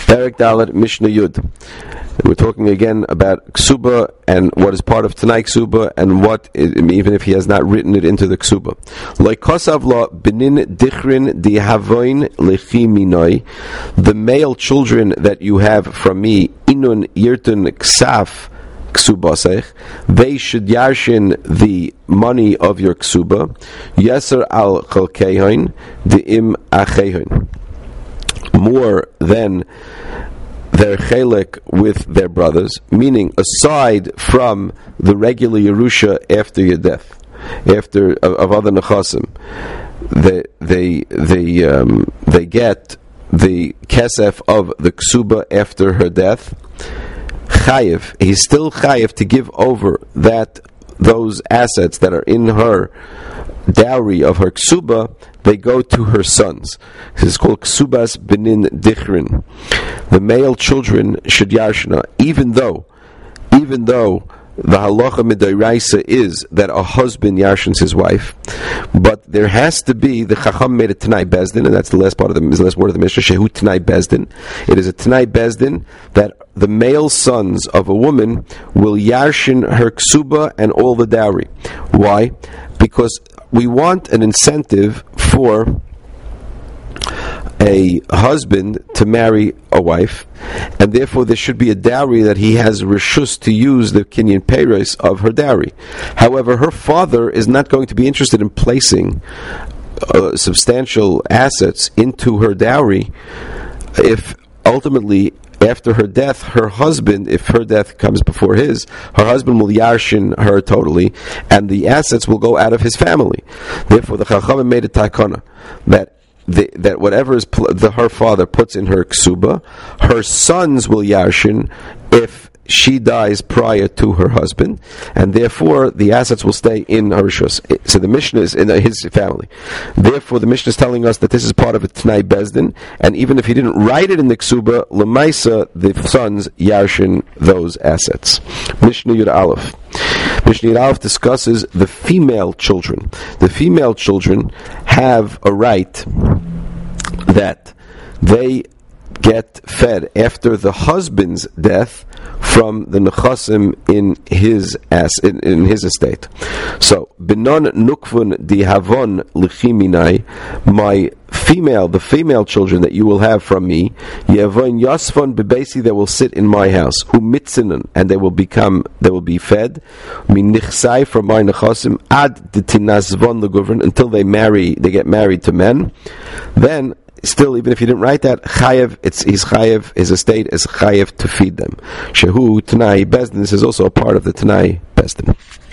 Perek Dalet Mishnah Yud. We're talking again about Ksuba and what is part of Tanai Ksuba and what, even if he has not written it into the Ksuba. Loikosav lo benin dichrin di havoin lechi minoi. The male children that you have from me, inun yirtun ksaf ksubasech, they should yarshin the money of your ksuba, yeser al chalkehoin de'im achehoin, more than their chelik with their brothers, meaning aside from the regular Yerusha after your death, after of other nechasim, they get the kesef of the ksuba after her death. Chayiv, he's still chayiv to give over those assets that are in her dowry of her ksuba. They go to her sons. This is called ksubas benin dichrin. The male children should yarshna, even though the halacha midairaisa is that a husband yarshins his wife, but there has to be, the Chacham made a Tanai Bezdin, and that's the last word of the Mishnah, Shehu Tanai Bezdin. It is a Tanai Bezdin that the male sons of a woman will yarshin her ksuba and all the dowry. Why? Because we want an incentive for a husband to marry a wife, and therefore there should be a dowry that he has reshus to use the kinyan peiros of her dowry. However, her father is not going to be interested in placing substantial assets into her dowry if ultimately after her death, her husband, if her death comes before his, her husband will yarshin her totally, and the assets will go out of his family. Therefore, the Chachamim made a takana that whatever is her father puts in her ksuba, her sons will yarshin if she dies prior to her husband, and therefore the assets will stay in her rishus. So the Mishnah is in his family. Therefore, the Mishnah is telling us that this is part of a Tanai Bezdin, and even if he didn't write it in the ksuba, lemaisa, the sons yarshin those assets. Mishnah Yud Aleph. Mishnah Yud Aleph discusses the female children. The female children have a right that they get fed after the husband's death from the nechasim in his estate. So, benon nukvun di havon l'chiminai, the female children that you will have from me, yavon yasfon bebesi, they will sit in my house, umitzinon, and they will be fed, min nichsai, from my nechasim, ad detinazvon l'govern, until they get married to men. Then still, even if you didn't write that, chayev, his estate is chayev to feed them. Shehu Tanai Bezdin, this is also a part of the Tanai Bezdin.